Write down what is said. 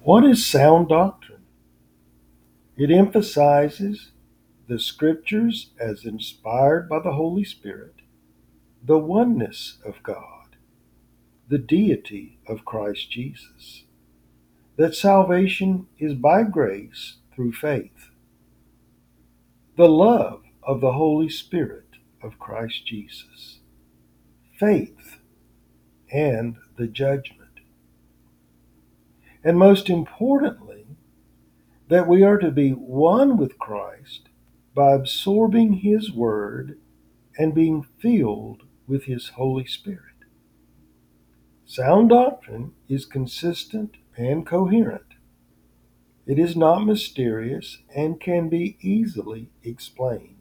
What is sound doctrine? It emphasizes the Scriptures as inspired by the Holy Spirit, the oneness of God, the deity of Christ Jesus, that salvation is by grace through faith, the love of the Holy Spirit of Christ Jesus, faith, and the judgment. And most importantly, that we are to be one with Christ by absorbing His Word and being filled with His Holy Spirit. Sound doctrine is consistent and coherent. It is not mysterious and can be easily explained.